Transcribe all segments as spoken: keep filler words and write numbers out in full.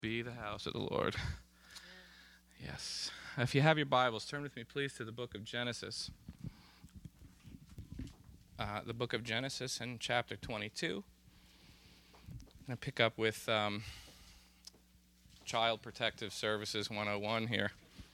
Be the house of the Lord. Yes. If you have your Bibles, turn with me, please, to the book of Genesis. Uh, the book of Genesis in chapter twenty-two. I'm going to pick up with um, Child Protective Services one oh one here.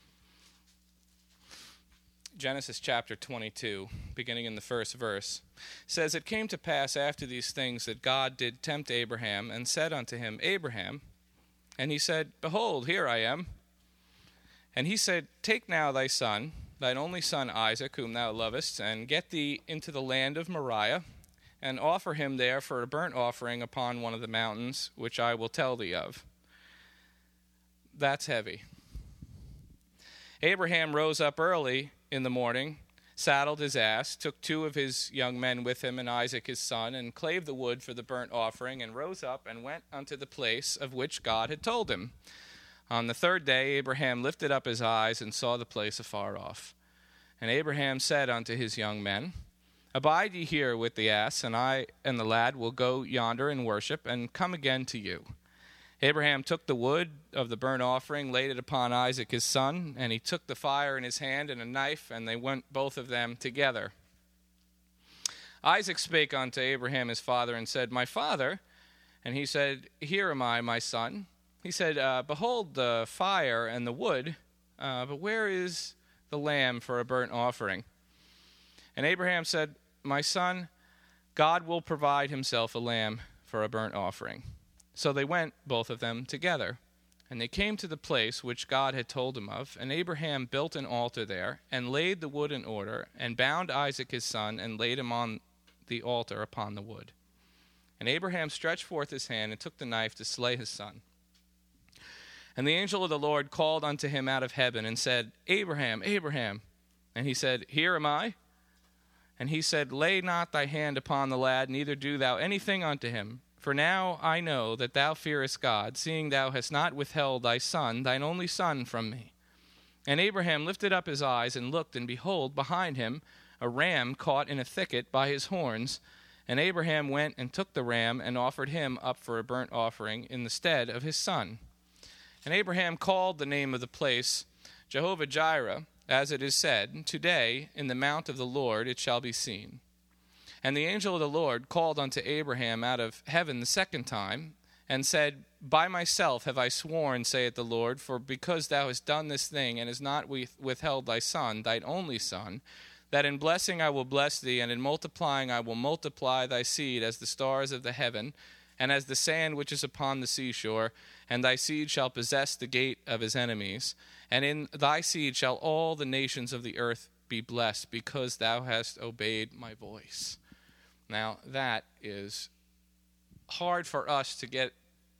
Genesis chapter twenty-two, beginning in the first verse, says, "It came to pass after these things that God did tempt Abraham, and said unto him, Abraham. And he said, Behold, here I am. And he said, Take now thy son, thine only son Isaac, whom thou lovest, and get thee into the land of Moriah, and offer him there for a burnt offering upon one of the mountains, which I will tell thee of." That's heavy. Abraham rose up early in the morning, saddled his ass, took two of his young men with him and Isaac his son, and clave the wood for the burnt offering, and rose up and went unto the place of which God had told him. On the third day Abraham lifted up his eyes and saw the place afar off. And Abraham said unto his young men, Abide ye here with the ass, and I and the lad will go yonder and worship, and come again to you. Abraham took the wood of the burnt offering, laid it upon Isaac his son, and he took the fire in his hand and a knife, and they went both of them together. Isaac spake unto Abraham his father, and said, My father. And he said, Here am I, my son. He said, uh, Behold the fire and the wood, uh, but where is the lamb for a burnt offering? And Abraham said, My son, God will provide himself a lamb for a burnt offering. So they went, both of them, together. And they came to the place which God had told him of. And Abraham built an altar there, and laid the wood in order, and bound Isaac his son, and laid him on the altar upon the wood. And Abraham stretched forth his hand, and took the knife to slay his son. And the angel of the Lord called unto him out of heaven, and said, Abraham, Abraham. And he said, Here am I. And he said, Lay not thy hand upon the lad, neither do thou anything unto him. For now I know that thou fearest God, seeing thou hast not withheld thy son, thine only son, from me. And Abraham lifted up his eyes and looked, and behold, behind him a ram caught in a thicket by his horns. And Abraham went and took the ram, and offered him up for a burnt offering in the stead of his son. And Abraham called the name of the place Jehovah-Jireh, as it is said, Today in the mount of the Lord it shall be seen. And the angel of the Lord called unto Abraham out of heaven the second time, and said, By myself have I sworn, saith the Lord, for because thou hast done this thing, and hast not withheld thy son, thine only son, that in blessing I will bless thee, and in multiplying I will multiply thy seed as the stars of the heaven, and as the sand which is upon the seashore, and thy seed shall possess the gate of his enemies, and in thy seed shall all the nations of the earth be blessed, because thou hast obeyed my voice. Now, that is hard for us to get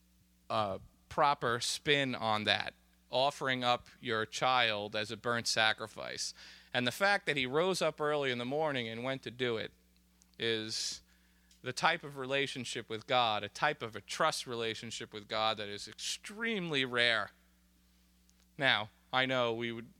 a proper spin on that, offering up your child as a burnt sacrifice. And the fact that he rose up early in the morning and went to do it is the type of relationship with God, a type of a trust relationship with God that is extremely rare. Now, I know we would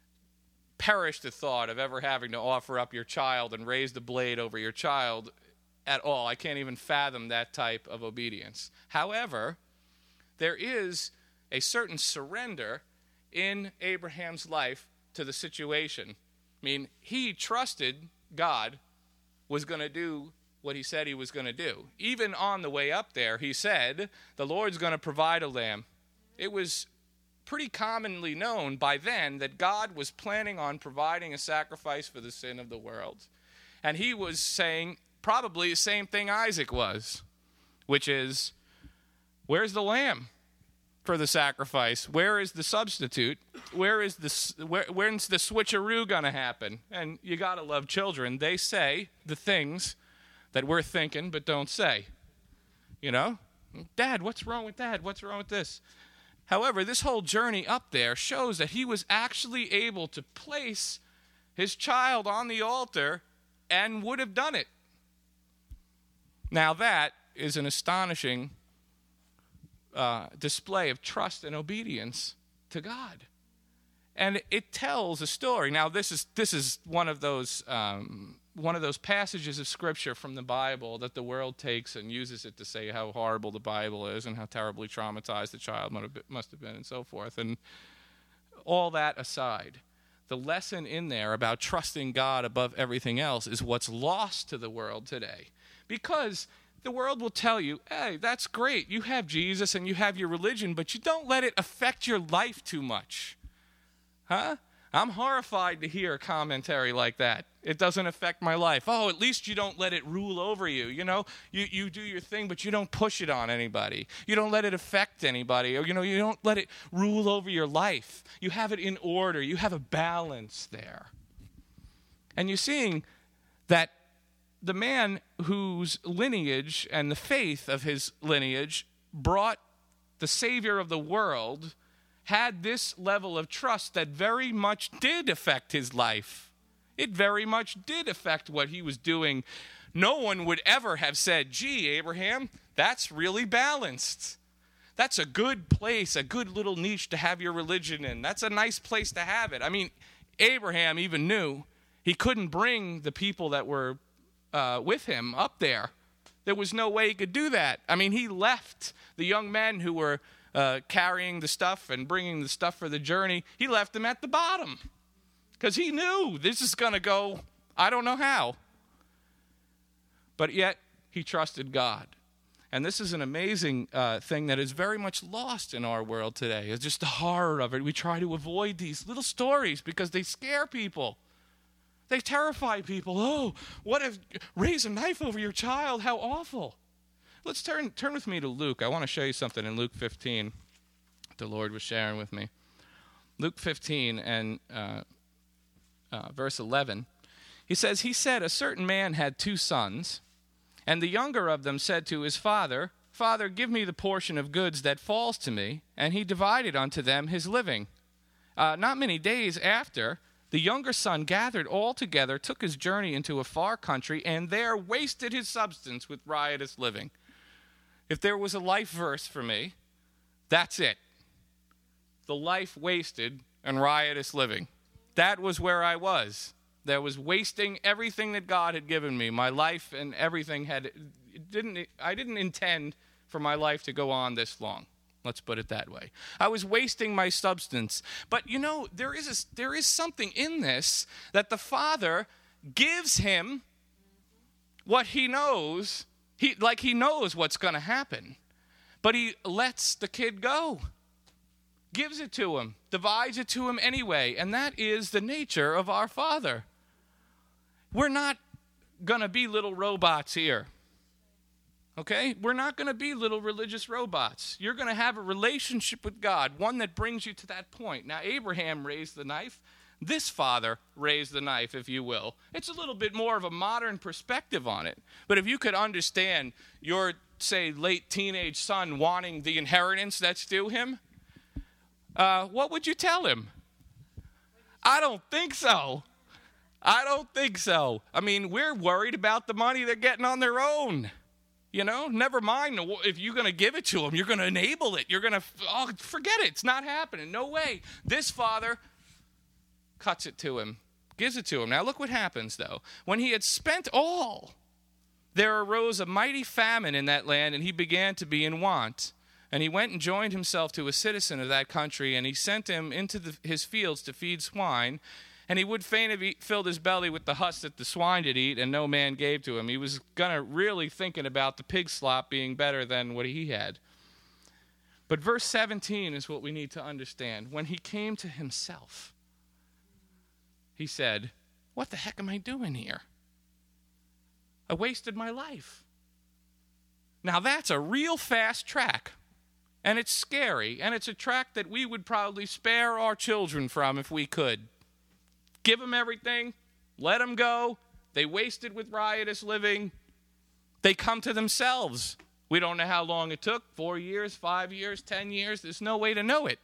perish the thought of ever having to offer up your child and raise the blade over your child at all. I can't even fathom that type of obedience. However, there is a certain surrender in Abraham's life to the situation. I mean, he trusted God was going to do what he said he was going to do. Even on the way up there, he said, the Lord's going to provide a lamb. It was pretty commonly known by then that God was planning on providing a sacrifice for the sin of the world. And he was saying probably the same thing Isaac was, which is, where's the lamb for the sacrifice? Where is the substitute? Where is the, where, when's the switcheroo going to happen? And you got to love children. They say the things that we're thinking but don't say. You know? Dad, what's wrong with that? What's wrong with this? However, this whole journey up there shows that he was actually able to place his child on the altar and would have done it. Now that is an astonishing uh, display of trust and obedience to God. And it tells a story. Now this is this is one of those um, one of those passages of Scripture from the Bible that the world takes and uses it to say how horrible the Bible is and how terribly traumatized the child must have been and so forth. And all that aside, the lesson in there about trusting God above everything else is what's lost to the world today. Because the world will tell you, hey, that's great. You have Jesus and you have your religion, but you don't let it affect your life too much. Huh? I'm horrified to hear a commentary like that. It doesn't affect my life. Oh, at least you don't let it rule over you. You know, you, you do your thing, but you don't push it on anybody. You don't let it affect anybody. Or, you know, you don't let it rule over your life. You have it in order. You have a balance there. And you're seeing that the man whose lineage and the faith of his lineage brought the Savior of the world had this level of trust that very much did affect his life. It very much did affect what he was doing. No one would ever have said, gee, Abraham, that's really balanced. That's a good place, a good little niche to have your religion in. That's a nice place to have it. I mean, Abraham even knew he couldn't bring the people that were uh, with him up there. There was no way he could do that. I mean, he left the young men who were Uh, carrying the stuff and bringing the stuff for the journey, he left them at the bottom because he knew this is going to go, I don't know how. But yet, he trusted God. And this is an amazing uh, thing that is very much lost in our world today. It's just the horror of it. We try to avoid these little stories because they scare people. They terrify people. Oh, what if, raise a knife over your child? How awful. Let's turn turn with me to Luke. I want to show you something in Luke fifteen the Lord was sharing with me. Luke fifteen and uh, uh, verse eleven. He says, he said, a certain man had two sons, and the younger of them said to his father, Father, give me the portion of goods that falls to me. And he divided unto them his living. Uh, not many days after, the younger son gathered all together, took his journey into a far country, and there wasted his substance with riotous living. If there was a life verse for me, that's it. The life wasted and riotous living. That was where I was. There was wasting everything that God had given me. My life and everything had it didn't I didn't intend for my life to go on this long. Let's put it that way. I was wasting my substance. But you know, there is a, there is something in this that the Father gives him what he knows. He, like he knows what's going to happen, but he lets the kid go, gives it to him, divides it to him anyway, and that is the nature of our Father. We're not going to be little robots here, okay? We're not going to be little religious robots. You're going to have a relationship with God, one that brings you to that point. Now, Abraham raised the knife. This father raised the knife, if you will. It's a little bit more of a modern perspective on it. But if you could understand your, say, late teenage son wanting the inheritance that's due him, uh, what would you tell him? I don't think so. I don't think so. I mean, we're worried about the money they're getting on their own. You know, never mind if you're going to give it to them. You're going to enable it. You're going to, oh, forget it. It's not happening. No way. This father cuts it to him, gives it to him. Now look what happens, though. When he had spent all, there arose a mighty famine in that land, and he began to be in want. And he went and joined himself to a citizen of that country, and he sent him into the, his fields to feed swine. And he would fain have eat, filled his belly with the husk that the swine did eat, and no man gave to him. He was gonna really thinking about the pig slop being better than what he had. But verse seventeen is what we need to understand. When he came to himself, he said, what the heck am I doing here? I wasted my life. Now that's a real fast track. And it's scary. And it's a track that we would probably spare our children from if we could. Give them everything. Let them go. They wasted with riotous living. They come to themselves. We don't know how long it took. Four years, five years, ten years. There's no way to know it.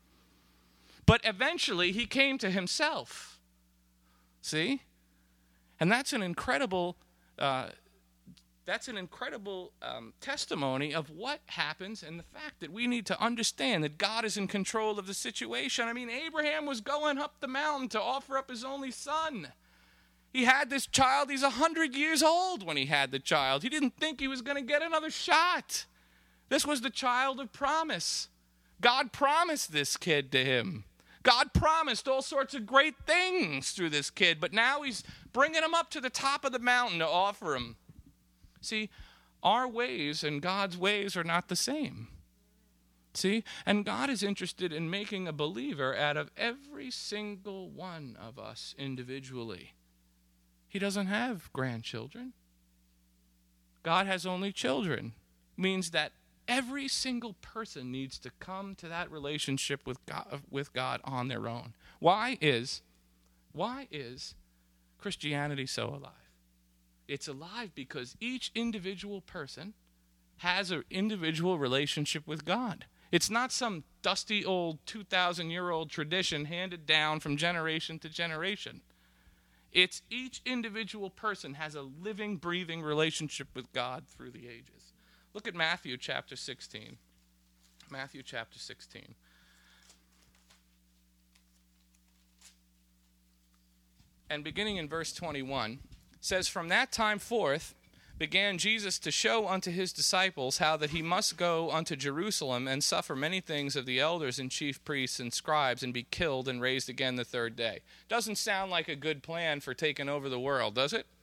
But eventually he came to himself. See? And that's an incredible, uh, that's an incredible um, testimony of what happens and the fact that we need to understand that God is in control of the situation. I mean, Abraham was going up the mountain to offer up his only son. He had this child. He's one hundred years old when he had the child. He didn't think he was going to get another shot. This was the child of promise. God promised this kid to him. God promised all sorts of great things through this kid, but now he's bringing him up to the top of the mountain to offer him. See, our ways and God's ways are not the same. See, and God is interested in making a believer out of every single one of us individually. He doesn't have grandchildren. God has only children. Means that every single person needs to come to that relationship with God, with God on their own. Why is, why is Christianity so alive? It's alive because each individual person has an individual relationship with God. It's not some dusty old two thousand year old tradition handed down from generation to generation. It's each individual person has a living, breathing relationship with God through the ages. Look at Matthew chapter sixteen. Matthew chapter sixteen. And beginning in verse twenty-one, says, "From that time forth began Jesus to show unto his disciples how that he must go unto Jerusalem and suffer many things of the elders and chief priests and scribes and be killed and raised again the third day." Doesn't sound like a good plan for taking over the world, does it?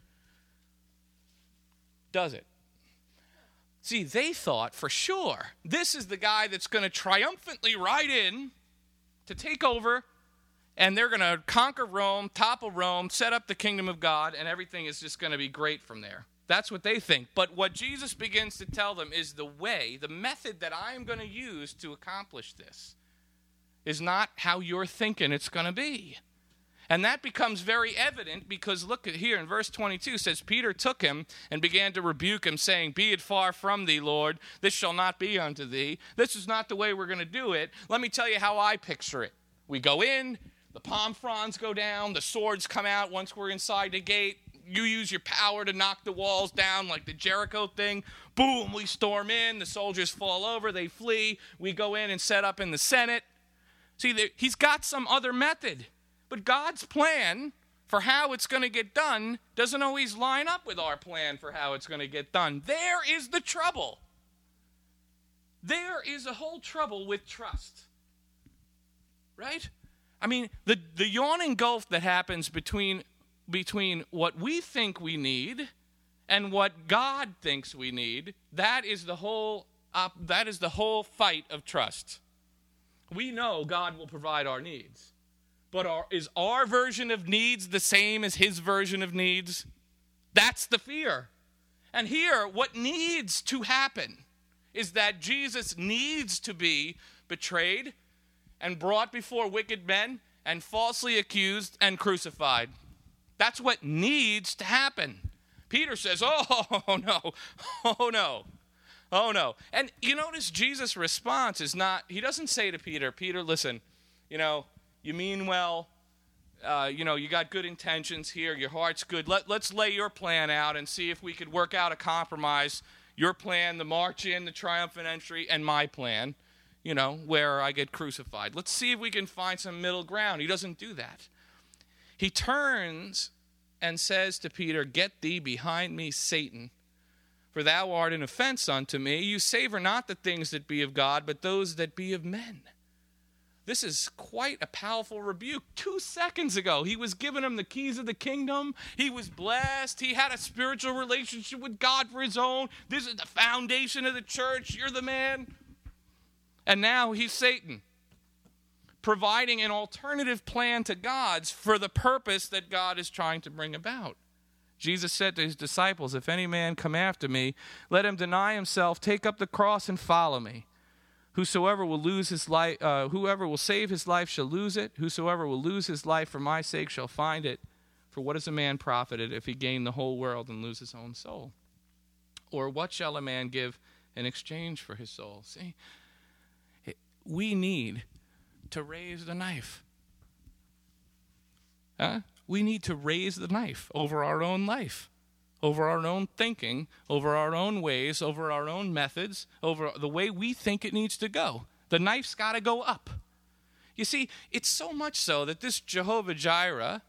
Does it? See, they thought for sure this is the guy that's going to triumphantly ride in to take over, and they're going to conquer Rome, topple Rome, set up the kingdom of God, and everything is just going to be great from there. That's what they think. But what Jesus begins to tell them is the way, the method that I am going to use to accomplish this is not how you're thinking it's going to be. And that becomes very evident because look at here in verse twenty-two says, "Peter took him and began to rebuke him, saying, Be it far from thee, Lord, this shall not be unto thee. This is not the way we're going to do it. Let me tell you how I picture it. We go in, the palm fronds go down, the swords come out once we're inside the gate. You use your power to knock the walls down like the Jericho thing. Boom, we storm in, the soldiers fall over, they flee. We go in and set up in the Senate." See, he's got some other method. But God's plan for how it's going to get done doesn't always line up with our plan for how it's going to get done. There is the trouble. There is a whole trouble with trust. Right? I mean, the, the yawning gulf that happens between, between what we think we need and what God thinks we need, that is the whole, uh, that is the whole fight of trust. We know God will provide our needs. But our, is our version of needs the same as his version of needs? That's the fear. And here, what needs to happen is that Jesus needs to be betrayed and brought before wicked men and falsely accused and crucified. That's what needs to happen. Peter says, oh, no, oh, no, oh, no. And you notice Jesus' response is not, he doesn't say to Peter, Peter, listen, you know, you mean well, uh, you know, you got good intentions here, your heart's good. Let, let's lay your plan out and see if we could work out a compromise. Your plan, the march in, the triumphant entry, and my plan, you know, where I get crucified. Let's see if we can find some middle ground. He doesn't do that. He turns and says to Peter, "Get thee behind me, Satan, for thou art an offense unto me. You savor not the things that be of God, but those that be of men." This is quite a powerful rebuke. Two seconds ago, he was giving him the keys of the kingdom. He was blessed. He had a spiritual relationship with God for his own. This is the foundation of the church. You're the man. And now he's Satan, providing an alternative plan to God's for the purpose that God is trying to bring about. Jesus said to his disciples, "If any man come after me, let him deny himself, take up the cross, and follow me. Whosoever will lose his life, uh, whoever will save his life shall lose it. Whosoever will lose his life for my sake shall find it. For what is a man profited if he gain the whole world and lose his own soul? Or what shall a man give in exchange for his soul?" See, we need to raise the knife. Huh? We need to raise the knife over our own life, over our own thinking, over our own ways, over our own methods, over the way we think it needs to go. The knife's got to go up. You see, it's so much so that this Jehovah Jireh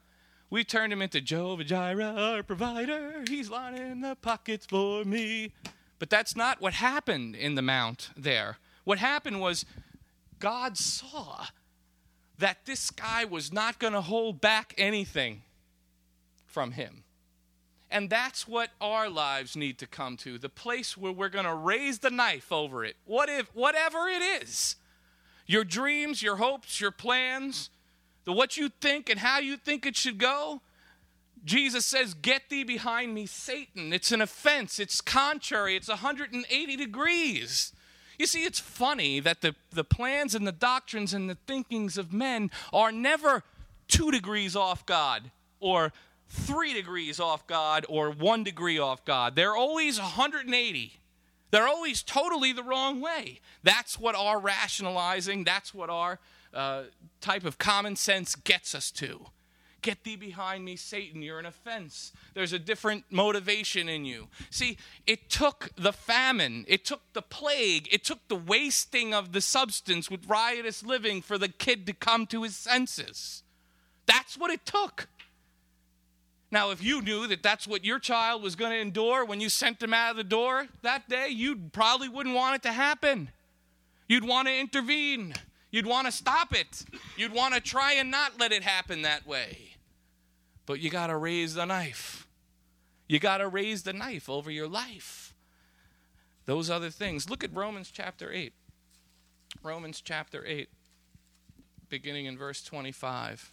We turned him into Jehovah Jireh, our provider. He's lining the pockets for me. But that's not what happened in the mount there. What happened was God saw that this guy was not going to hold back anything from him. And that's what our lives need to come to, the place where we're going to raise the knife over it. What if, whatever it is, your dreams, your hopes, your plans, the what you think and how you think it should go, Jesus says, get thee behind me, Satan. It's an offense. It's contrary. It's one hundred eighty degrees. You see, it's funny that the, the plans and the doctrines and the thinkings of men are never two degrees off God or three degrees off God or one degree off God. They're always one hundred eighty. They're always totally the wrong way. That's what our rationalizing, that's what our uh, type of common sense gets us to. Get thee behind me, Satan. You're an offense. There's a different motivation in you. See, it took the famine. It took the plague. It took the wasting of the substance with riotous living for the kid to come to his senses. That's what it took. Now, if you knew that that's what your child was going to endure when you sent him out of the door that day, you probably wouldn't want it to happen. You'd want to intervene. You'd want to stop it. You'd want to try and not let it happen that way. But you got to raise the knife. You got to raise the knife over your life. Those other things. Look at Romans chapter eight. Romans chapter eight, beginning in verse twenty-five.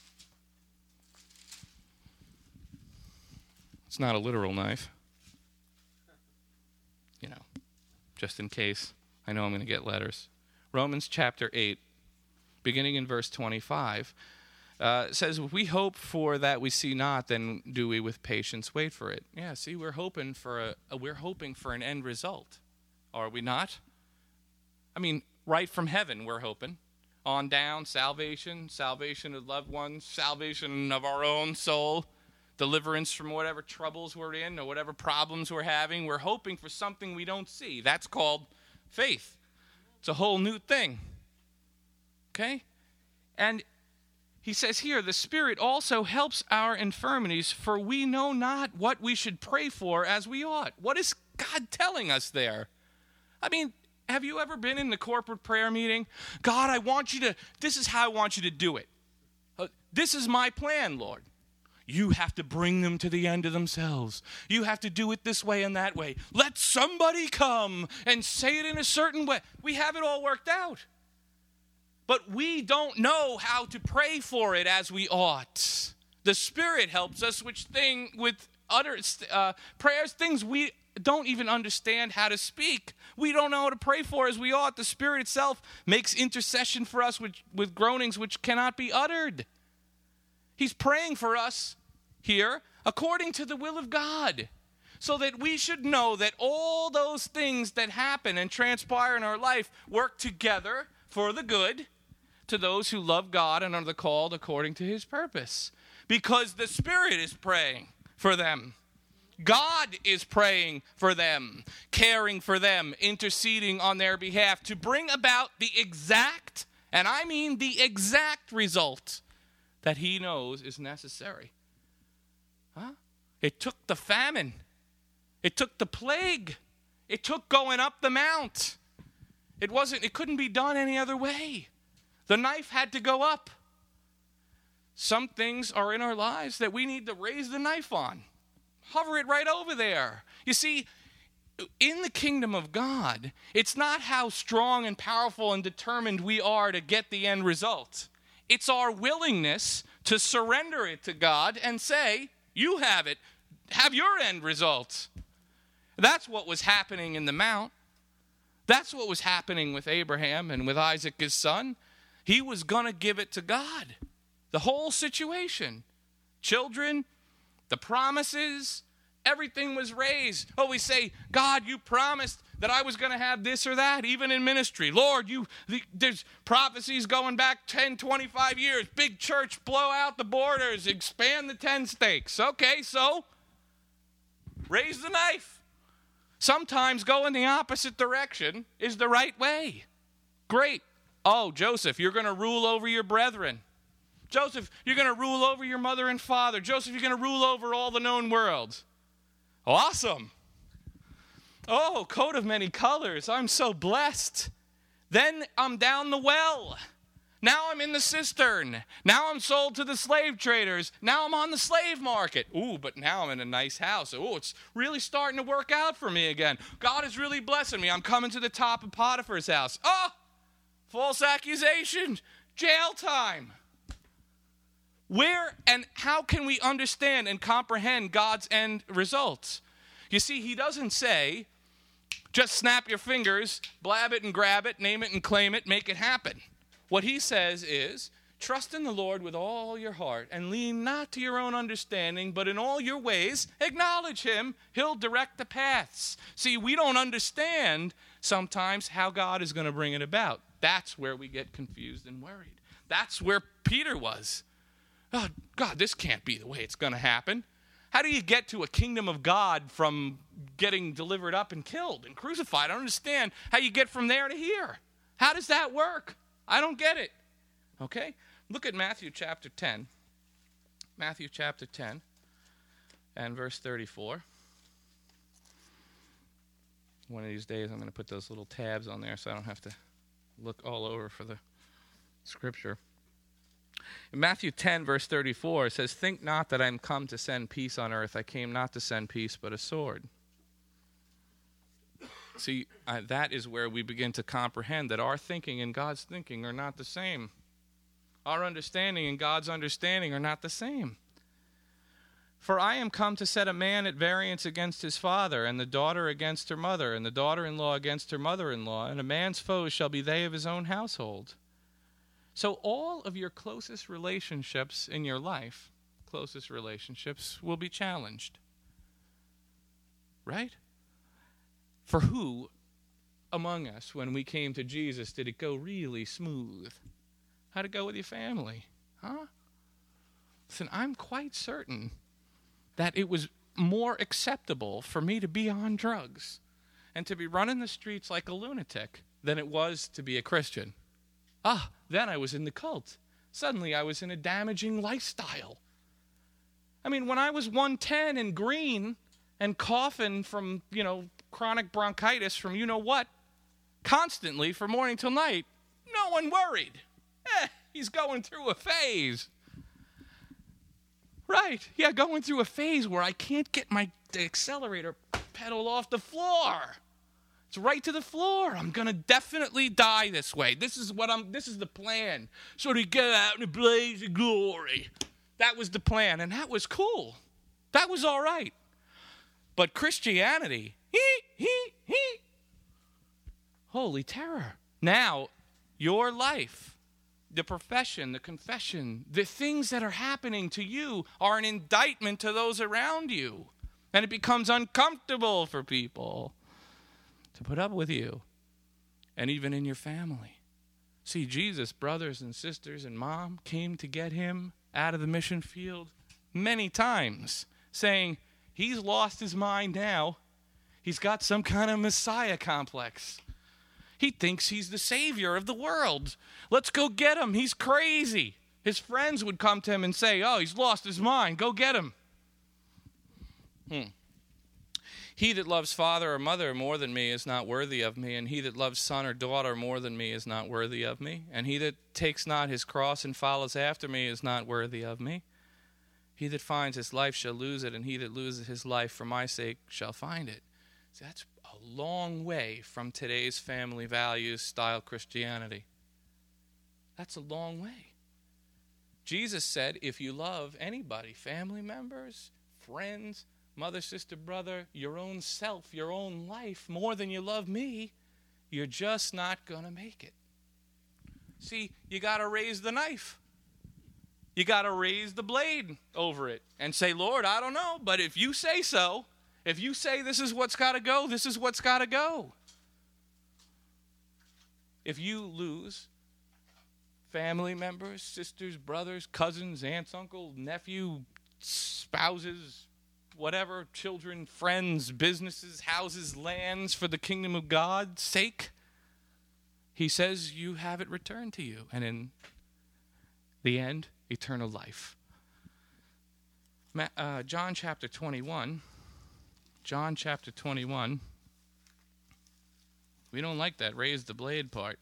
It's not a literal knife. You know, just in case. I know I'm going to get letters. Romans chapter eight, beginning in verse twenty-five, uh, says, if we hope for that we see not, then do we with patience wait for it. Yeah, see, we're hoping for a, a we're hoping for an end result. Are we not? I mean, right from heaven we're hoping. On down, salvation, salvation of loved ones, salvation of our own soul, deliverance from whatever troubles we're in or whatever problems we're having. We're hoping for something we don't see. That's called faith. It's a whole new thing. Okay? And he says here, the Spirit also helps our infirmities, for we know not what we should pray for as we ought. What is God telling us there? I mean, have you ever been in the corporate prayer meeting? God, I want you to, this is how I want you to do it. Uh, this is my plan, Lord. You have to bring them to the end of themselves. You have to do it this way and that way. Let somebody come and say it in a certain way. We have it all worked out. But we don't know how to pray for it as we ought. The Spirit helps us, which thing with utter uh, prayers, things we don't even understand how to speak. We don't know how to pray for as we ought. The Spirit itself makes intercession for us with, with groanings which cannot be uttered. He's praying for us here according to the will of God, so that we should know that all those things that happen and transpire in our life work together for the good to those who love God and are the called according to his purpose. Because the Spirit is praying for them. God is praying for them, caring for them, interceding on their behalf to bring about the exact, and I mean the exact result that he knows is necessary. Huh? It took the famine. It took the plague. It took going up the mount. It wasn't, it couldn't be done any other way. The knife had to go up. Some things are in our lives that we need to raise the knife on. Hover it right over there. You see, in the kingdom of God, it's not how strong and powerful and determined we are to get the end result. It's our willingness to surrender it to God and say, you have it. Have your end result. That's what was happening in the mount. That's what was happening with Abraham and with Isaac, his son. He was going to give it to God. The whole situation. Children, the promises, everything was raised. Oh, we say, God, you promised that I was going to have this or that, even in ministry. Lord, you the, there's prophecies going back ten, twenty-five years. Big church, blow out the borders, expand the ten stakes. Okay, so raise the knife. Sometimes go in the opposite direction is the right way. Great. Oh, Joseph, you're going to rule over your brethren. Joseph, you're going to rule over your mother and father. Joseph, you're going to rule over all the known world. Awesome. Oh, coat of many colors. I'm so blessed. Then I'm down the well. Now I'm in the cistern. Now I'm sold to the slave traders. Now I'm on the slave market. Ooh, but now I'm in a nice house. Ooh, it's really starting to work out for me again. God is really blessing me. I'm coming to the top of Potiphar's house. Oh, false accusation, jail time. Where and how can we understand and comprehend God's end results? You see, he doesn't say, just snap your fingers, blab it and grab it, name it and claim it, make it happen. What he says is, trust in the Lord with all your heart and lean not to your own understanding, but in all your ways acknowledge him. He'll direct the paths. See, we don't understand sometimes how God is going to bring it about. That's where we get confused and worried. That's where Peter was. Oh, God, this can't be the way it's going to happen. How do you get to a kingdom of God from getting delivered up and killed and crucified? I don't understand how you get from there to here. How does that work? I don't get it. Okay? Look at Matthew chapter ten. Matthew chapter ten and verse thirty-four. One of these days I'm going to put those little tabs on there so I don't have to look all over for the scripture. In Matthew ten, verse thirty-four, it says, think not that I am come to send peace on earth. I came not to send peace, but a sword. See, uh, that is where we begin to comprehend that our thinking and God's thinking are not the same. Our understanding and God's understanding are not the same. For I am come to set a man at variance against his father, and the daughter against her mother, and the daughter-in-law against her mother-in-law, and a man's foes shall be they of his own household. So all of your closest relationships in your life, closest relationships, will be challenged. Right? For who among us, when we came to Jesus, did it go really smooth? How'd it go with your family? Huh? Listen, I'm quite certain that it was more acceptable for me to be on drugs and to be running the streets like a lunatic than it was to be a Christian. Ah, then I was in the cult. Suddenly I was in a damaging lifestyle. I mean, when I was one ten and green and coughing from, you know, chronic bronchitis from you-know-what, constantly from morning till night, no one worried. Eh, he's going through a phase. Right, yeah, going through a phase where I can't get my accelerator pedal off the floor. It's right to the floor. I'm going to definitely die this way. This is what I'm, this is the plan. So to get out in a blaze of glory. That was the plan, and that was cool. That was all right. But Christianity, hee, hee, hee. Holy terror. Now, your life, the profession, the confession, the things that are happening to you are an indictment to those around you. And it becomes uncomfortable for people to put up with you, and even in your family. See, Jesus, brothers and sisters and mom, came to get him out of the mission field many times, saying, he's lost his mind now. He's got some kind of Messiah complex. He thinks he's the savior of the world. Let's go get him. He's crazy. His friends would come to him and say, oh, he's lost his mind. Go get him. Hmm. He that loves father or mother more than me is not worthy of me, and he that loves son or daughter more than me is not worthy of me, and he that takes not his cross and follows after me is not worthy of me. He that finds his life shall lose it, and he that loses his life for my sake shall find it. See, that's a long way from today's family values style Christianity. That's a long way. Jesus said, if you love anybody, family members, friends, mother, sister, brother, your own self, your own life, more than you love me, you're just not going to make it. See, you got to raise the knife. You got to raise the blade over it and say, Lord, I don't know, but if you say so, if you say this is what's got to go, this is what's got to go. If you lose family members, sisters, brothers, cousins, aunts, uncle, nephew, spouses, whatever, children, friends, businesses, houses, lands for the kingdom of God's sake, he says you have it returned to you. And in The end, eternal life. Ma- uh, John chapter twenty-one. John chapter twenty-one. We don't like that raise the blade part.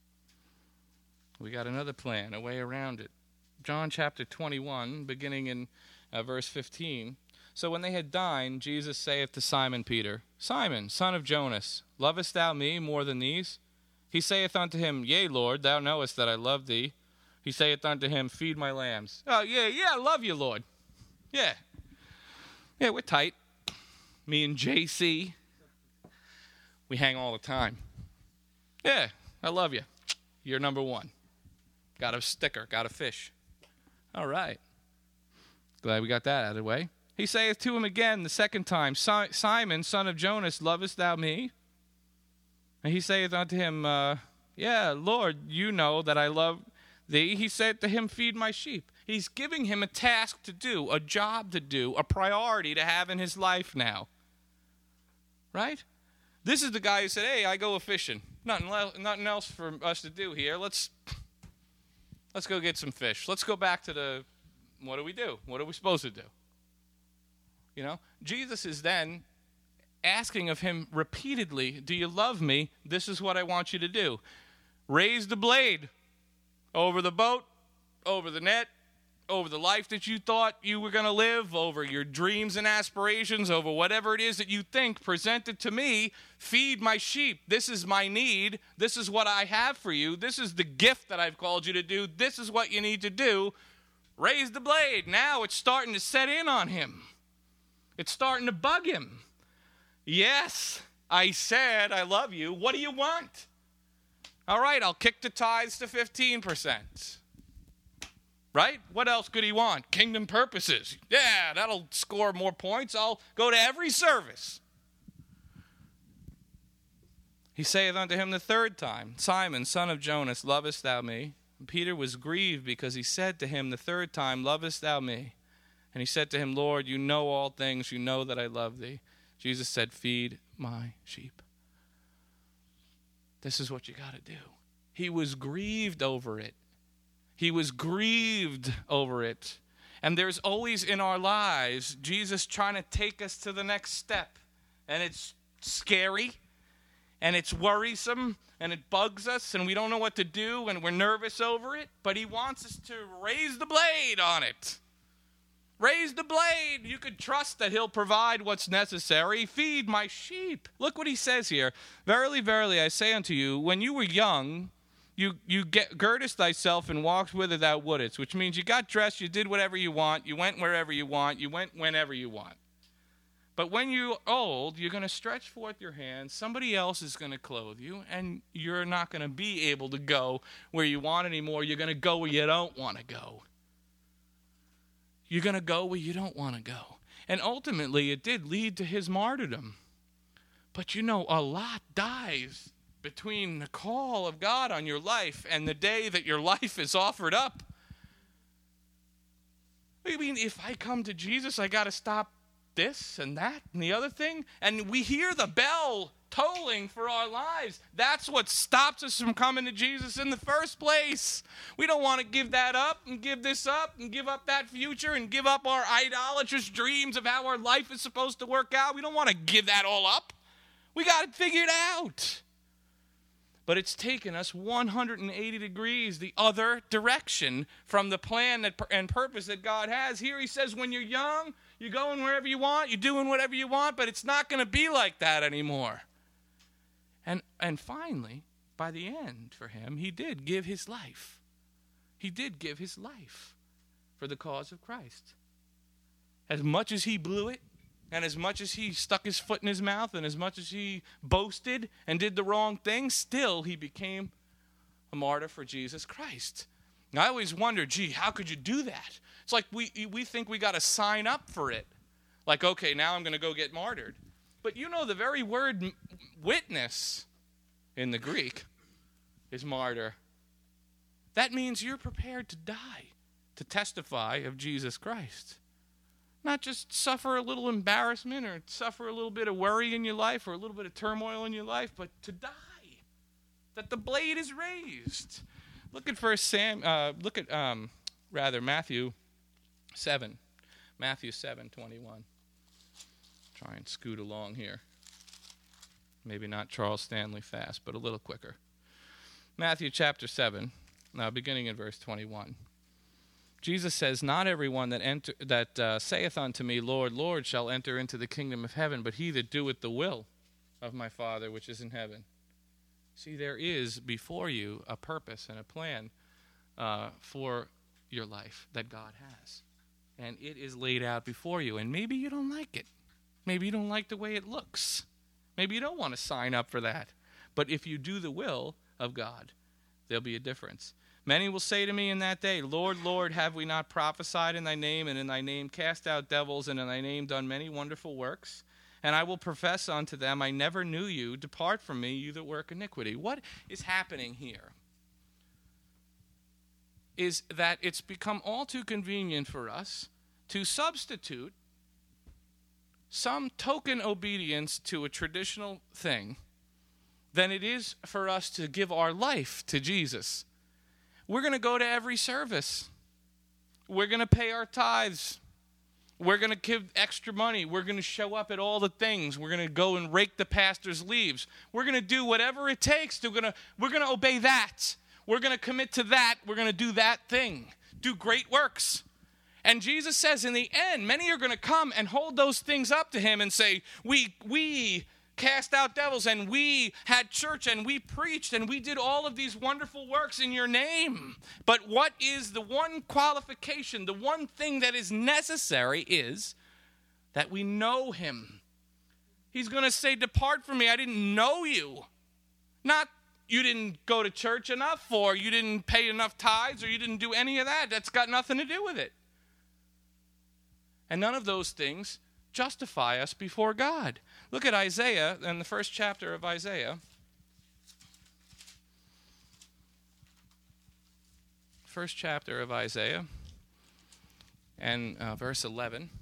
We got another plan, a way around it. John chapter twenty-one, beginning in uh, verse fifteen. So when they had dined, Jesus saith to Simon Peter, Simon, son of Jonas, lovest thou me more than these? He saith unto him, Yea, Lord, thou knowest that I love thee. He saith unto him, Feed my lambs. Oh, yeah, yeah, I love you, Lord. Yeah. Yeah, we're tight. Me and J C, we hang all the time. Yeah, I love you. You're number one. Got a sticker, got a fish. All right. Glad we got that out of the way. He saith to him again the second time, Simon, son of Jonas, lovest thou me? And he saith unto him, uh, Yeah, Lord, you know that I love thee. He said to him, Feed my sheep. He's giving him a task to do, a job to do, a priority to have in his life now. Right? This is the guy who said, Hey, I go a-fishing. Nothing, le- nothing else for us to do here. Let's, let's go get some fish. Let's go back to the, what do we do? What are we supposed to do? You know, Jesus is then asking of him repeatedly, do you love me? This is what I want you to do. Raise the blade over the boat, over the net, over the life that you thought you were going to live, over your dreams and aspirations, over whatever it is that you think. Present it to me. Feed my sheep. This is my need. This is what I have for you. This is the gift that I've called you to do. This is what you need to do. Raise the blade. Now it's starting to set in on him. It's starting to bug him. Yes, I said I love you. What do you want? All right, I'll kick the tithes to fifteen percent. Right? What else could he want? Kingdom purposes. Yeah, that'll score more points. I'll go to every service. He saith unto him the third time, Simon, son of Jonas, lovest thou me? And Peter was grieved because he said to him the third time, Lovest thou me? And he said to him, Lord, you know all things. You know that I love thee. Jesus said, Feed my sheep. This is what you got to do. He was grieved over it. He was grieved over it. And there's always in our lives Jesus trying to take us to the next step. And it's scary. And it's worrisome. And it bugs us. And we don't know what to do. And we're nervous over it. But he wants us to raise the blade on it. Raise the blade. You could trust that he'll provide what's necessary. Feed my sheep. Look what he says here. Verily, verily, I say unto you, when you were young, you you get, girdest thyself and walked whither thou wouldest, which means you got dressed, you did whatever you want, you went wherever you want, you went whenever you want. But when you're old, you're going to stretch forth your hands, somebody else is going to clothe you, and you're not going to be able to go where you want anymore. You're going to go where you don't want to go. You're going to go where you don't want to go. And ultimately, it did lead to his martyrdom. But you know, a lot dies between the call of God on your life and the day that your life is offered up. I mean, if I come to Jesus, I got to stop this and that and the other thing. And we hear the bell tolling for our lives. That's what stops us from coming to Jesus in the first place. We don't want to give that up and give this up and give up that future and give up our idolatrous dreams of how our life is supposed to work out. We don't want to give that all up. We got it figured out. But it's taken us one hundred eighty degrees the other direction from the plan that, and purpose that God has. Here he says when you're young, you're going wherever you want, you're doing whatever you want, but it's not going to be like that anymore. And and finally, by the end for him, he did give his life. He did give his life for the cause of Christ. As much as he blew it, and as much as he stuck his foot in his mouth, and as much as he boasted and did the wrong thing, still he became a martyr for Jesus Christ. Now, I always wonder, gee, how could you do that? It's like we we think we got to sign up for it. Like, okay, now I'm going to go get martyred. But you know, the very word witness in the Greek is martyr. That means you're prepared to die to testify of Jesus Christ. Not just suffer a little embarrassment or suffer a little bit of worry in your life or a little bit of turmoil in your life, but to die. That the blade is raised. Look at First Sam. Uh, look at um, rather Matthew seven. Matthew seven twenty-one. Try and scoot along here. Maybe not Charles Stanley fast, but a little quicker. Matthew chapter seven, now beginning in verse twenty-one. Jesus says, "Not everyone that enter, that uh, saith unto me, Lord, Lord, shall enter into the kingdom of heaven, but he that doeth the will of my Father which is in heaven." See, there is before you a purpose and a plan uh, for your life that God has. And it is laid out before you. And maybe you don't like it. Maybe you don't like the way it looks. Maybe you don't want to sign up for that. But if you do the will of God, there'll be a difference. Many will say to me in that day, Lord, Lord, have we not prophesied in thy name, and in thy name cast out devils, and in thy name done many wonderful works? And I will profess unto them, I never knew you. Depart from me, you that work iniquity. What is happening here is that it's become all too convenient for us to substitute some token obedience to a traditional thing than it is for us to give our life to Jesus. We're going to go to every service. We're going to pay our tithes. We're going to give extra money. We're going to show up at all the things. We're going to go and rake the pastor's leaves. We're going to do whatever it takes. To, we're going to, we're going to obey that. We're going to commit to that. We're going to do that thing. Do great works. And Jesus says in the end, many are going to come and hold those things up to him and say, we, we cast out devils, and we had church, and we preached, and we did all of these wonderful works in your name. But what is the one qualification, the one thing that is necessary is that we know him. He's going to say, depart from me, I didn't know you. Not you didn't go to church enough, or you didn't pay enough tithes, or you didn't do any of that. That's got nothing to do with it. And none of those things justify us before God. Look at Isaiah in the first chapter of Isaiah. First chapter of Isaiah and uh, verse eleven.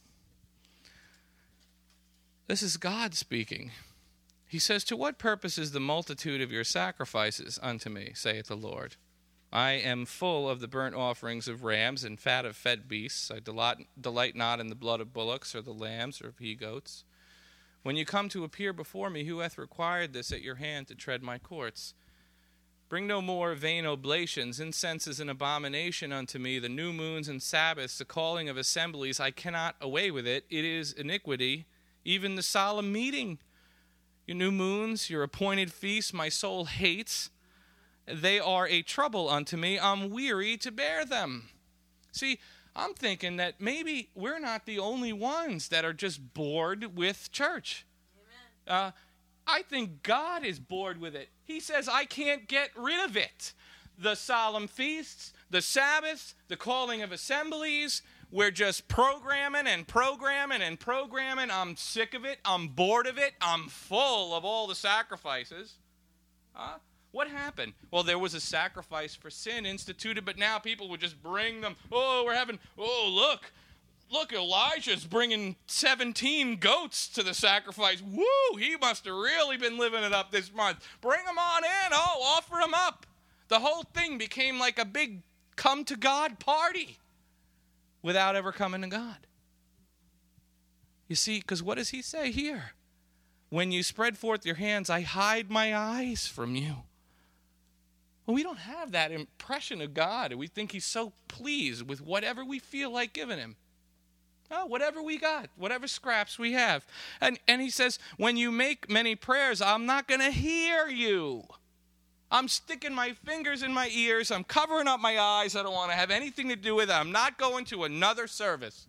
This is God speaking. He says, "To what purpose is the multitude of your sacrifices unto me, saith the Lord? I am full of the burnt offerings of rams and fat of fed beasts. I delight, delight not in the blood of bullocks or the lambs or of he-goats. When you come to appear before me, who hath required this at your hand to tread my courts? Bring no more vain oblations. Incense is an abomination unto me. The new moons and Sabbaths, the calling of assemblies, I cannot away with it. It is iniquity, even the solemn meeting. Your new moons, your appointed feasts, my soul hates. They are a trouble unto me. I'm weary to bear them." See, I'm thinking that maybe we're not the only ones that are just bored with church. Amen. Uh, I think God is bored with it. He says, I can't get rid of it. The solemn feasts, the Sabbaths, the calling of assemblies, we're just programming and programming and programming. I'm sick of it. I'm bored of it. I'm full of all the sacrifices. Huh? What happened? Well, there was a sacrifice for sin instituted, but now people would just bring them. Oh, we're having, oh, look. Look, Elijah's bringing seventeen goats to the sacrifice. Woo, he must have really been living it up this month. Bring them on in. Oh, offer them up. The whole thing became like a big come to God party without ever coming to God. You see, because what does he say here? When you spread forth your hands, I hide my eyes from you. Well, we don't have that impression of God. We think he's so pleased with whatever we feel like giving him. Oh, whatever we got, whatever scraps we have. And, and he says, when you make many prayers, I'm not going to hear you. I'm sticking my fingers in my ears. I'm covering up my eyes. I don't want to have anything to do with it. I'm not going to another service.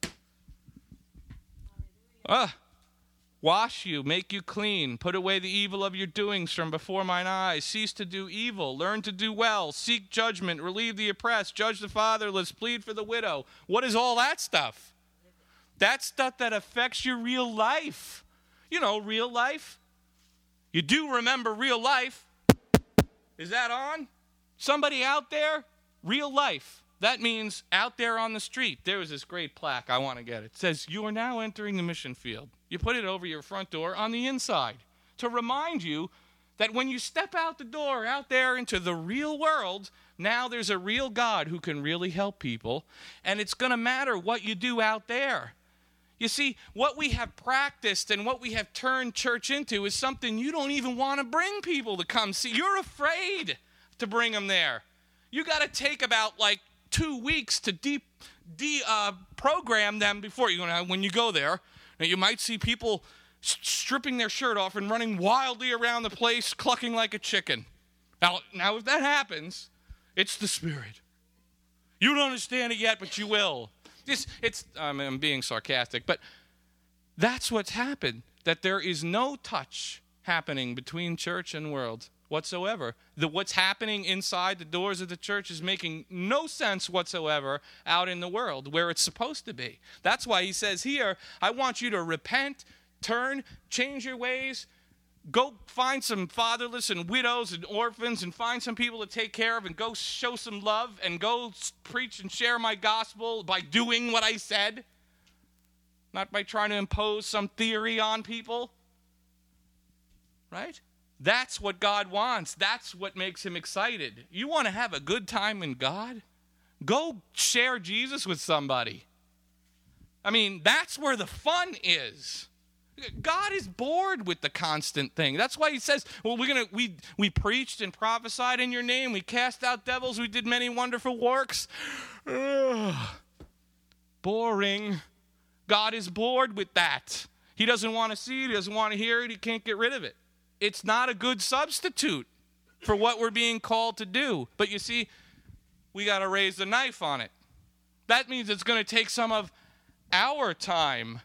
Ah. Wash you, make you clean, put away the evil of your doings from before mine eyes. Cease to do evil, learn to do well, seek judgment, relieve the oppressed, judge the fatherless, plead for the widow. What is all that stuff? That's stuff that affects your real life. You know, real life. You do remember real life. Is that on? Somebody out there? Real life. That means out there on the street. There was this great plaque. I want to get it. It says, you are now entering the mission field. You put it over your front door on the inside to remind you That when you step out the door, out there into the real world, now there's a real God who can really help people. And it's going to matter what you do out there. You see, what we have practiced and what we have turned church into is something you don't even want to bring people to come see. You're afraid to bring them there. You got to take about like two weeks to deep de uh, program them before you know when you go there. Now you might see people stripping their shirt off and running wildly around the place, clucking like a chicken. Now, now if that happens, it's the Spirit. You don't understand it yet, but you will. It's, it's, I mean, I'm being sarcastic, but that's what's happened, that there is no touch happening between church and world whatsoever. The, what's happening inside the doors of the church is making no sense whatsoever out in the world where it's supposed to be. That's why he says here, I want you to repent, turn, change your ways, go find some fatherless and widows and orphans and find some people to take care of and go show some love and go preach and share my gospel by doing what I said, not by trying to impose some theory on people. Right? That's what God wants. That's what makes him excited. You want to have a good time in God? Go share Jesus with somebody. I mean, that's where the fun is. God is bored with the constant thing. That's why he says, well, we're gonna we we preached and prophesied in your name, we cast out devils, we did many wonderful works. Ugh. Boring. God is bored with that. He doesn't want to see it, he doesn't want to hear it, he can't get rid of it. It's not a good substitute for what we're being called to do. But you see, we got to raise the knife on it. That means it's going to take some of our time.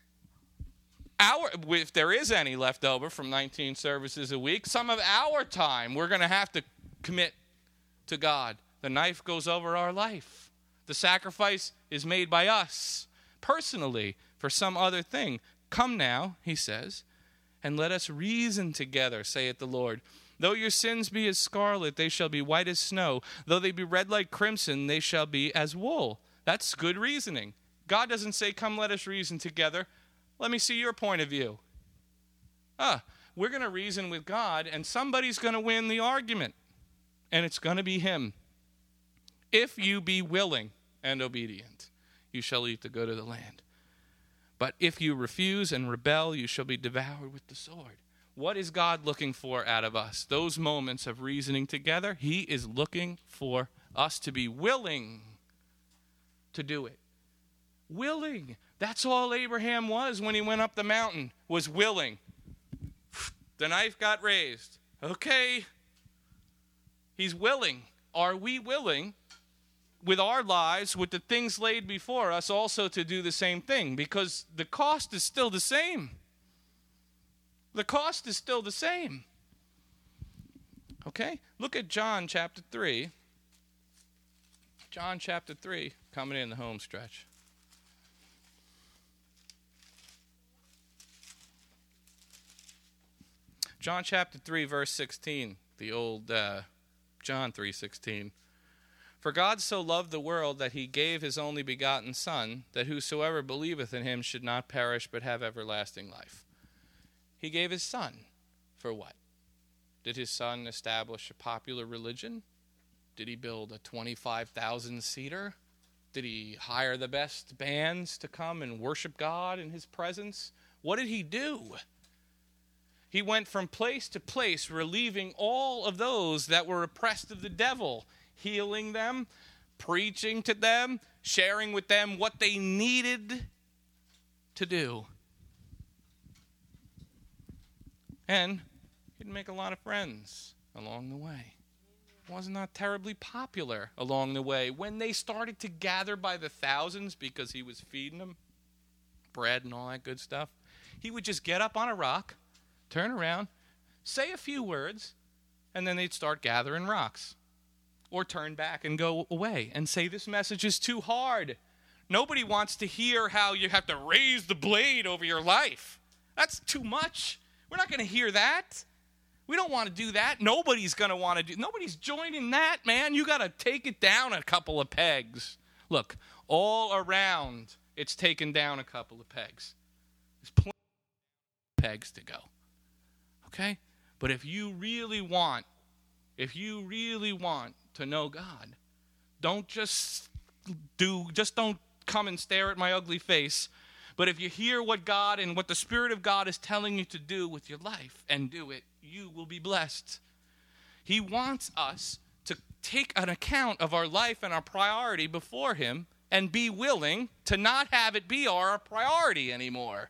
Our, if there is any left over from nineteen services a week, some of our time we're going to have to commit to God. The knife goes over our life. The sacrifice is made by us personally for some other thing. Come now, he says, and let us reason together, saith the Lord. Though your sins be as scarlet, they shall be white as snow. Though they be red like crimson, they shall be as wool. That's good reasoning. God doesn't say, come let us reason together. Let me see your point of view. Ah, we're going to reason with God, and somebody's going to win the argument, and it's going to be him. If you be willing and obedient, you shall eat the good of the land. But if you refuse and rebel, you shall be devoured with the sword. What is God looking for out of us? Those moments of reasoning together, he is looking for us to be willing to do it. Willing. That's all Abraham was when he went up the mountain, was willing. The knife got raised. Okay. He's willing. Are we willing with our lives, with the things laid before us, also to do the same thing? Because the cost is still the same. The cost is still the same. Okay? Look at John chapter three. John chapter three, coming in the home stretch. John chapter three, verse sixteen, the old uh, John three sixteen. For God so loved the world that he gave his only begotten Son, that whosoever believeth in him should not perish but have everlasting life. He gave his Son for what? Did his Son establish a popular religion? Did he build a twenty-five thousand seater? Did he hire the best bands to come and worship God in his presence? What did he do? He went from place to place, relieving all of those that were oppressed of the devil, healing them, preaching to them, sharing with them what they needed to do. And he'd make a lot of friends along the way. Was not terribly popular along the way. When they started to gather by the thousands because he was feeding them bread and all that good stuff, he would just get up on a rock, turn around, say a few words, and then they'd start gathering rocks. Or turn back and go away and say, this message is too hard. Nobody wants to hear how you have to raise the blade over your life. That's too much. We're not going to hear that. We don't want to do that. Nobody's going to want to do. Nobody's joining that, man. You got to take it down a couple of pegs. Look, all around, it's taken down a couple of pegs. There's plenty of pegs to go. Okay? But if you really want, if you really want to know God, don't just do, just don't come and stare at my ugly face. But if you hear what God and what the Spirit of God is telling you to do with your life and do it, you will be blessed. He wants us to take an account of our life and our priority before him and be willing to not have it be our priority anymore.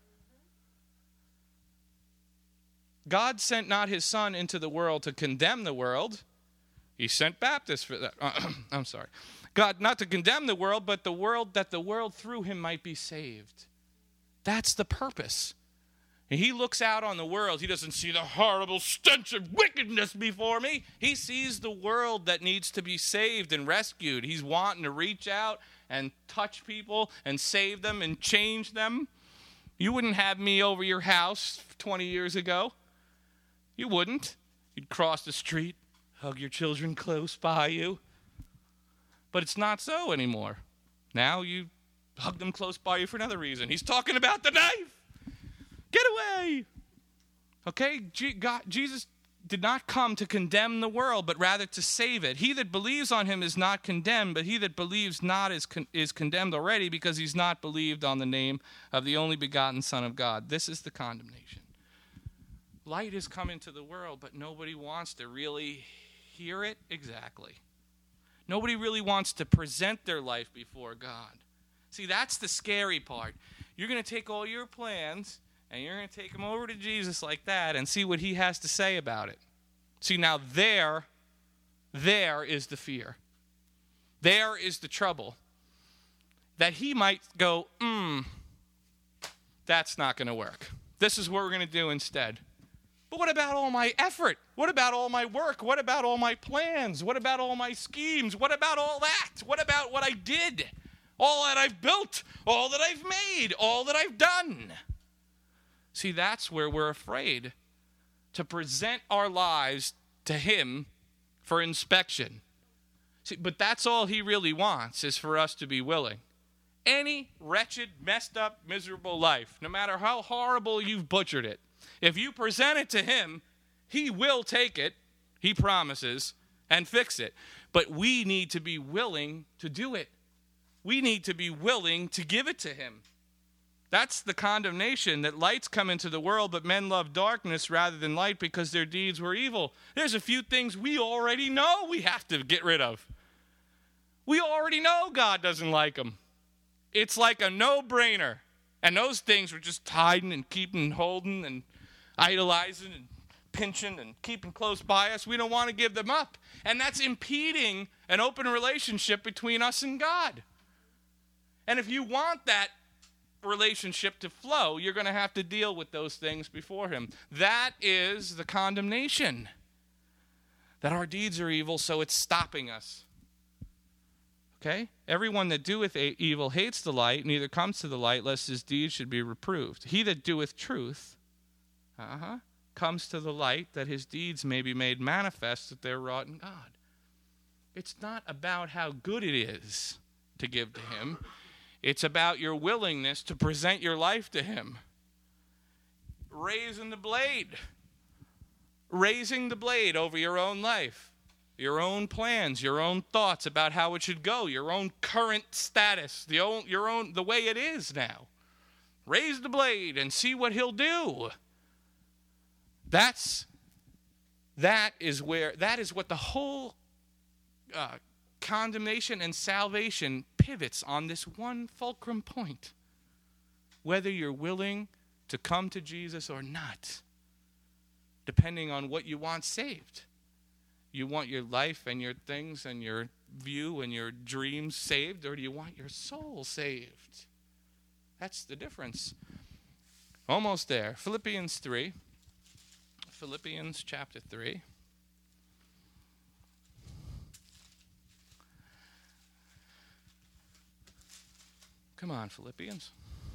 God sent not his Son into the world to condemn the world. He sent Baptists for that. I'm sorry. God, not to condemn the world, but the world, that the world through him might be saved. That's the purpose. And he looks out on the world. He doesn't see the horrible stench of wickedness before me. He sees the world that needs to be saved and rescued. He's wanting to reach out and touch people and save them and change them. You wouldn't have me over your house twenty years ago. You wouldn't. You'd cross the street, hug your children close by you. But it's not so anymore. Now you hug them close by you for another reason. He's talking about the knife. Get away. Okay? G- God, Jesus did not come to condemn the world, but rather to save it. He that believes on him is not condemned, but he that believes not is con- is condemned already, because he's not believed on the name of the only begotten Son of God. This is the condemnation. Light has come into the world, but nobody wants to really hear it exactly. Nobody really wants to present their life before God. See, that's the scary part. You're going to take all your plans and you're going to take them over to Jesus like that and see what he has to say about it. See, now there, there is the fear. There is the trouble. That he might go, hmm, that's not going to work. This is what we're going to do instead. But what about all my effort? What about all my work? What about all my plans? What about all my schemes? What about all that? What about what I did? All that I've built, all that I've made, all that I've done. See, that's where we're afraid to present our lives to him for inspection. See, but that's all he really wants, is for us to be willing. Any wretched, messed up, miserable life, no matter how horrible you've butchered it, if you present it to him, he will take it, he promises, and fix it. But we need to be willing to do it. We need to be willing to give it to him. That's the condemnation, that lights come into the world, but men love darkness rather than light because their deeds were evil. There's a few things we already know we have to get rid of. We already know God doesn't like them. It's like a no-brainer. And those things we're just hiding and keeping holding and idolizing and pinching and keeping close by us. We don't want to give them up. And that's impeding an open relationship between us and God. And if you want that relationship to flow, you're going to have to deal with those things before him. That is the condemnation. That our deeds are evil, so it's stopping us. Okay? Everyone that doeth evil hates the light, neither comes to the light, lest his deeds should be reproved. He that doeth truth uh-huh, comes to the light, that his deeds may be made manifest, that they're wrought in God. It's not about how good it is to give to him. It's about your willingness to present your life to him. Raising the blade. Raising the blade over your own life. Your own plans, your own thoughts about how it should go, your own current status, the own, your own, the way it is now. Raise the blade and see what he'll do. That's, that is where, that is what the whole uh, condemnation and salvation pivots on, this one fulcrum point. Whether you're willing to come to Jesus or not, depending on what you want saved. You want your life and your things and your view and your dreams saved, or do you want your soul saved? That's the difference. Almost there. Philippians three. Philippians chapter three. Come on, Philippians.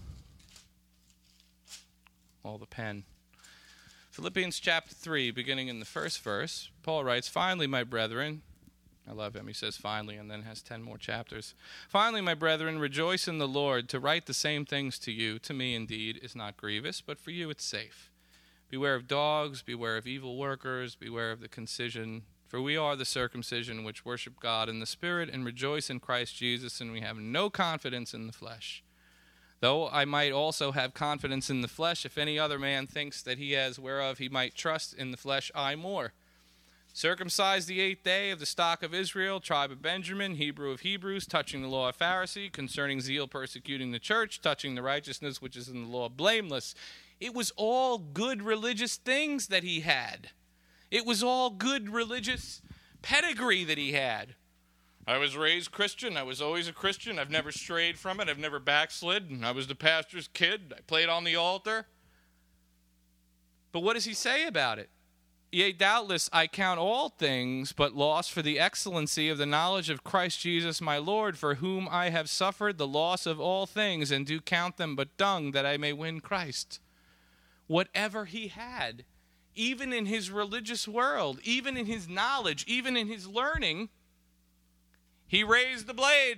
All the pen. Philippians chapter three, beginning in the first verse, Paul writes, "Finally, my brethren," I love him, he says finally, and then has ten more chapters. "Finally, my brethren, rejoice in the Lord. To write the same things to you, to me indeed, is not grievous, but for you it's safe. Beware of dogs, beware of evil workers, beware of the concision. For we are the circumcision which worship God in the Spirit and rejoice in Christ Jesus, and we have no confidence in the flesh. Though I might also have confidence in the flesh, if any other man thinks that he has whereof he might trust in the flesh, I more. Circumcised the eighth day, of the stock of Israel, tribe of Benjamin, Hebrew of Hebrews, touching the law of Pharisee, concerning zeal persecuting the church, touching the righteousness which is in the law, blameless. It was all good religious things that he had. It was all good religious pedigree that he had. I was raised Christian. I was always a Christian. I've never strayed from it. I've never backslid. I was the pastor's kid. I played on the altar. But what does he say about it? Yea, doubtless I count all things but loss for the excellency of the knowledge of Christ Jesus my Lord, for whom I have suffered the loss of all things, and do count them but dung, that I may win Christ. Whatever he had, even in his religious world, even in his knowledge, even in his learning, he raised the blade.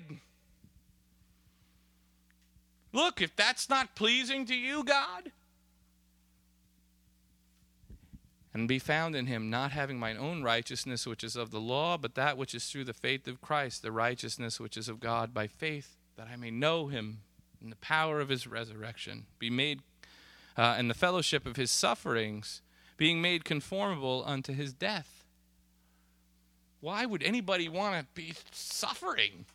Look, if that's not pleasing to you, God, and be found in him, not having mine own righteousness which is of the law, but that which is through the faith of Christ, the righteousness which is of God by faith, that I may know him in the power of his resurrection, be made uh, in the fellowship of his sufferings, being made conformable unto his death. Why would anybody want to be suffering?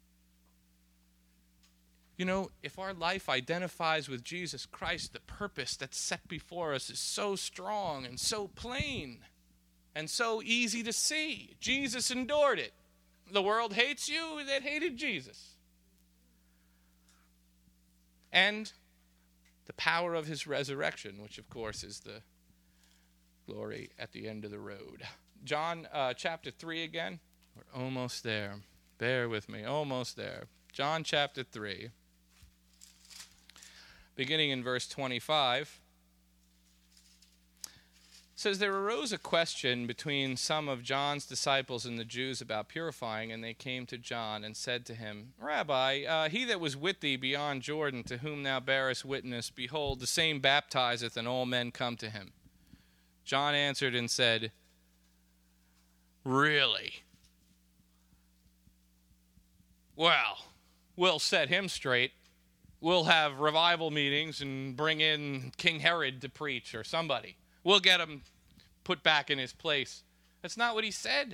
You know, if our life identifies with Jesus Christ, the purpose that's set before us is so strong and so plain and so easy to see. Jesus endured it. The world hates you, that hated Jesus. And the power of his resurrection, which of course is the glory at the end of the road. John uh, chapter three again. We're almost there. Bear with me. Almost there. John chapter three. Beginning in verse twenty-five. Says, there arose a question between some of John's disciples and the Jews about purifying, and they came to John and said to him, Rabbi, uh, he that was with thee beyond Jordan, to whom thou bearest witness, behold, the same baptizeth, and all men come to him. John answered and said, Really? Well, we'll set him straight. We'll have revival meetings and bring in King Herod to preach or somebody. We'll get him put back in his place. That's not what he said.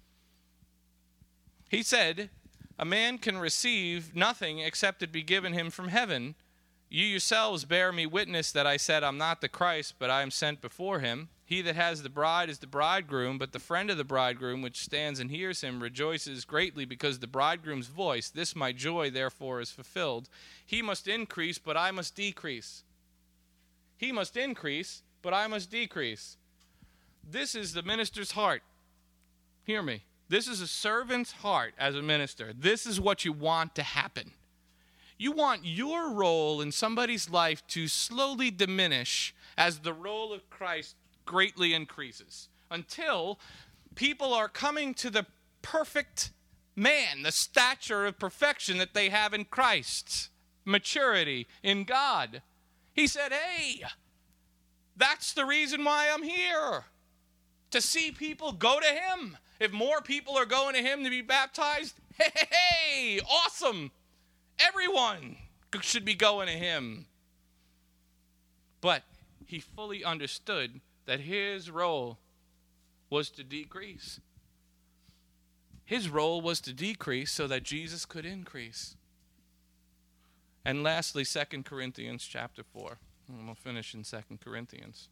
He said, a man can receive nothing except it be given him from heaven. You yourselves bear me witness that I said I'm not the Christ, but I am sent before him. He that has the bride is the bridegroom, but the friend of the bridegroom, which stands and hears him, rejoices greatly because the bridegroom's voice. This my joy, therefore, is fulfilled. He must increase, but I must decrease. He must increase, but I must decrease. This is the minister's heart. Hear me. This is a servant's heart as a minister. This is what you want to happen. You want your role in somebody's life to slowly diminish as the role of Christ greatly increases, until people are coming to the perfect man, the stature of perfection that they have in Christ, maturity in God. He said, hey, that's the reason why I'm here, to see people go to him. If more people are going to him to be baptized, hey, hey, hey, awesome. Everyone should be going to him. But he fully understood that his role was to decrease. His role was to decrease so that Jesus could increase. And lastly, Second Corinthians chapter four. And we'll finish in Second Corinthians.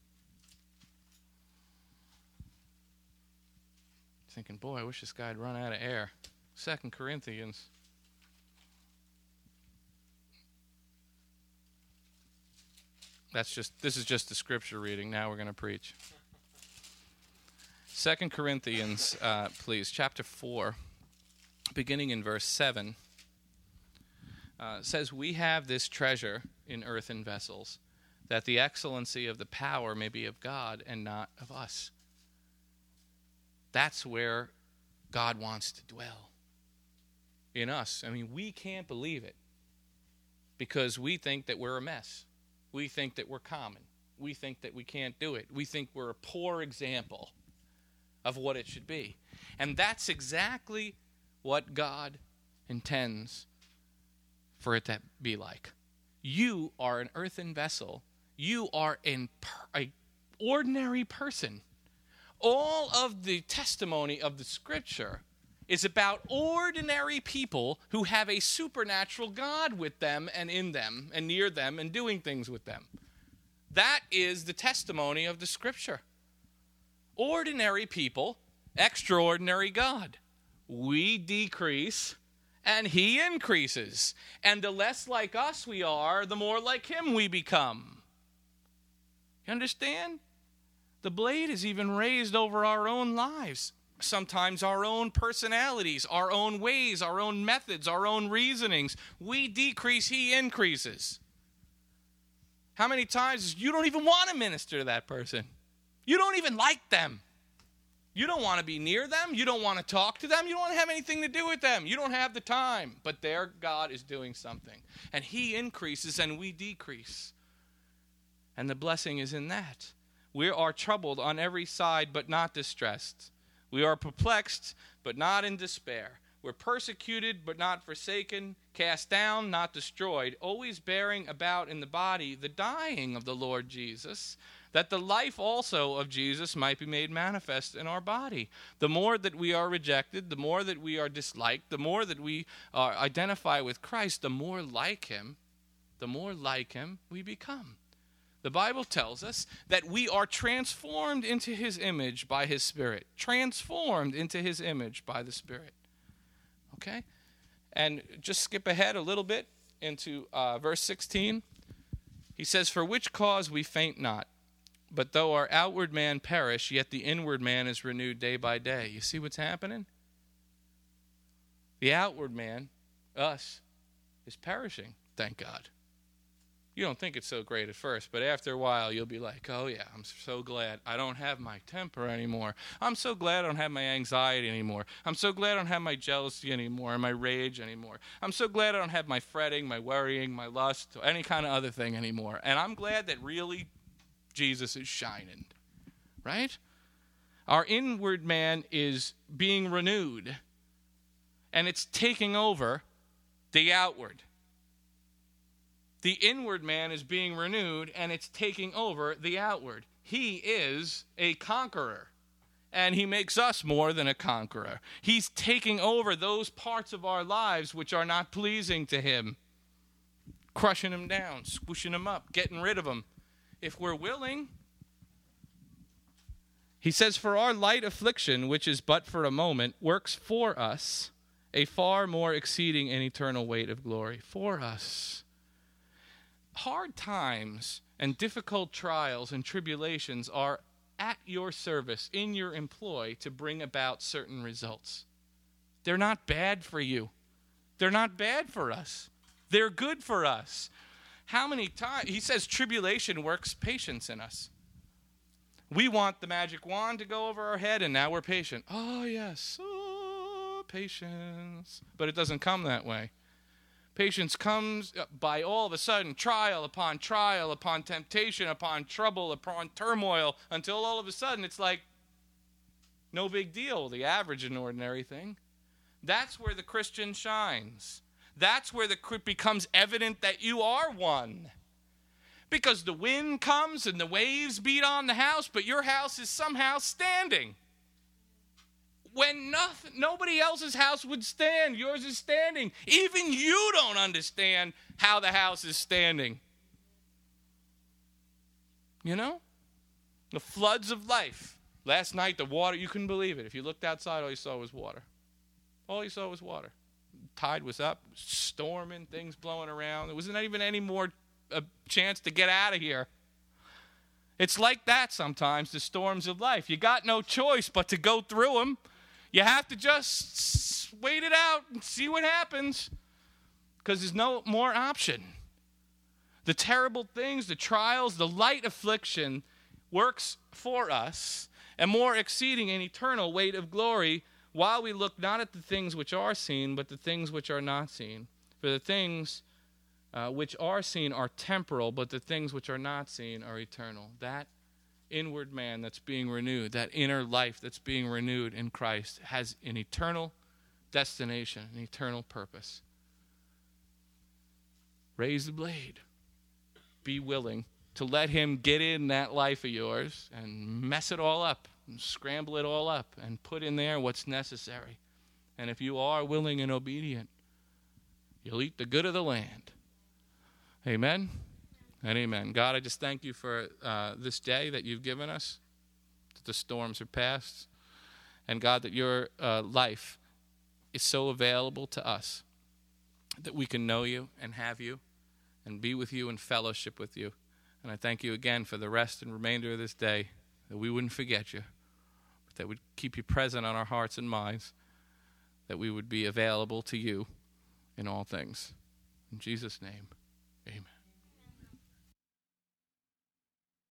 Thinking, boy, I wish this guy had run out of air. Second Corinthians. That's just, this is just the scripture reading. Now we're going to preach. Second Corinthians, uh, please, chapter four, beginning in verse seven, uh, says, we have this treasure in earthen vessels, that the excellency of the power may be of God and not of us. That's where God wants to dwell, in us. I mean, we can't believe it because we think that we're a mess. We think that we're common. we think that we can't do it. We think we're a poor example of what it should be. And that's exactly what God intends for it to be like. You are an earthen vessel. You are an per- ordinary person. All of the testimony of the Scripture is about ordinary people who have a supernatural God with them and in them and near them and doing things with them. That is the testimony of the Scripture. Ordinary people, extraordinary God. We decrease and he increases. And the less like us we are, the more like him we become. You understand? The blade is even raised over our own lives. Sometimes our own personalities, our own ways, our own methods, our own reasonings. We decrease, he increases. How many times you don't even want to minister to that person? You don't even like them. You don't want to be near them. You don't want to talk to them. You don't want to have anything to do with them. You don't have the time. But there God is doing something. And he increases and we decrease. And the blessing is in that. We are troubled on every side but not distressed. We are perplexed, but not in despair. We're persecuted, but not forsaken, cast down, not destroyed, always bearing about in the body the dying of the Lord Jesus, that the life also of Jesus might be made manifest in our body. The more that we are rejected, the more that we are disliked, the more that we uh, identify with Christ, the more like him, the more like him we become. The Bible tells us that we are transformed into his image by his Spirit. Transformed into his image by the Spirit. Okay? And just skip ahead a little bit into uh, verse sixteen. He says, "For which cause we faint not, but though our outward man perish, yet the inward man is renewed day by day." You see what's happening? The outward man, us, is perishing, thank God. You don't think it's so great at first, but after a while you'll be like, oh yeah, I'm so glad I don't have my temper anymore. I'm so glad I don't have my anxiety anymore. I'm so glad I don't have my jealousy anymore and my rage anymore. I'm so glad I don't have my fretting, my worrying, my lust, or any kind of other thing anymore. And I'm glad that really Jesus is shining, right? Our inward man is being renewed, and it's taking over the outward. The inward man is being renewed, and it's taking over the outward. He is a conqueror, and he makes us more than a conqueror. He's taking over those parts of our lives which are not pleasing to him, crushing them down, squishing them up, getting rid of them, if we're willing. He says, "For our light affliction, which is but for a moment, works for us a far more exceeding and eternal weight of glory." For us. Hard times and difficult trials and tribulations are at your service, in your employ, to bring about certain results. They're not bad for you. They're not bad for us. They're good for us. How many times, he says tribulation works patience in us. We want the magic wand to go over our head, and now we're patient. Oh, yes, oh, patience. But it doesn't come that way. Patience comes by all of a sudden trial upon trial, upon temptation, upon trouble, upon turmoil, until all of a sudden it's like no big deal, the average and ordinary thing. That's where the Christian shines. That's where the, it becomes evident that you are one. Because the wind comes and the waves beat on the house, but your house is somehow standing. When nothing, nobody else's house would stand, yours is standing. Even you don't understand how the house is standing. You know? The floods of life. Last night, the water, you couldn't believe it. If you looked outside, all you saw was water. All you saw was water. Tide was up, storming, things blowing around. There wasn't even any more a chance to get out of here. It's like that sometimes, the storms of life. You got no choice but to go through them. You have to just wait it out and see what happens, because there's no more option. The terrible things, the trials, the light affliction works for us, and more exceeding an eternal weight of glory, while we look not at the things which are seen, but the things which are not seen. For the things uh, which are seen are temporal, but the things which are not seen are eternal. That inward man that's being renewed, that inner life that's being renewed in Christ, has an eternal destination, an eternal purpose. Raise the blade. Be willing to let him get in that life of yours and mess it all up, and scramble it all up, and put in there what's necessary. And if you are willing and obedient, you'll eat the good of the land. Amen and amen. God, I just thank you for uh, this day that you've given us, that the storms are past, and God, that your uh, life is so available to us that we can know you and have you and be with you and fellowship with you. And I thank you again for the rest and remainder of this day, that we wouldn't forget you, but that we'd keep you present on our hearts and minds, that we would be available to you in all things. In Jesus' name, amen.